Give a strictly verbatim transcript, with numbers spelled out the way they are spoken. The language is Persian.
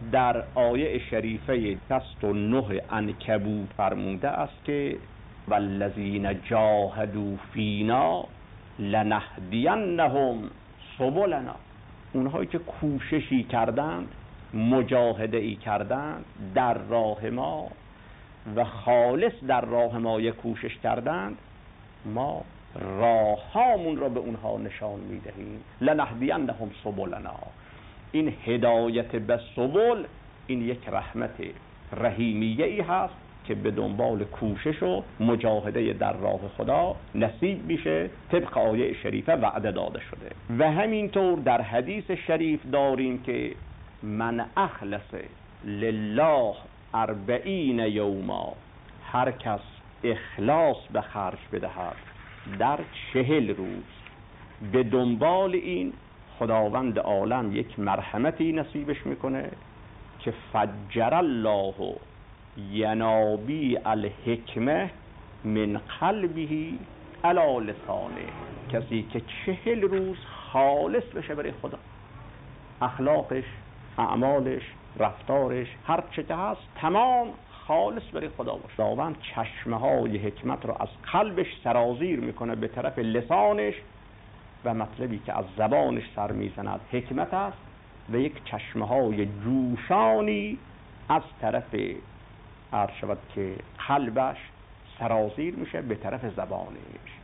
در آیه شریفه شصت و نه عنکبوت فرموده است که والذین جاهدوا فینا لنهدینهم سبلنا، اونهایی که کوششی کردند، مجاهده ای کردند در راه ما و خالص در راه ما یک کوشش کردند، ما راهامون را به اونها نشان میدهیم. لنهدینهم سبلنا، این هدایت به سبل این یک رحمت رحیمیه ای هست که به دنبال کوشش و مجاهده در راه خدا نصیب میشه، طبق آیه شریفه وعده داده شده. و همینطور در حدیث شریف داریم که من اخلص لله اربعین یوما، هر کس اخلاص به خرج بدهد در چهل روز، به دنبال این خداوند عالم یک مرحمتی نصیبش میکنه که فجر الله ینابی الحکمه من قلبه علی لسانه. کسی که چهل روز خالص بشه برای خدا، اخلاقش، اعمالش، رفتارش، هر چه که هست تمام خالص برای خدا باشه، خداوند چشمه های حکمت رو از قلبش سرازیر میکنه به طرف لسانش و مطلبی که از زبانش سر میزند حکمت است و یک چشمه های جوشانی از طرف عرض شود که قلبش سرازیر میشه به طرف زبانش.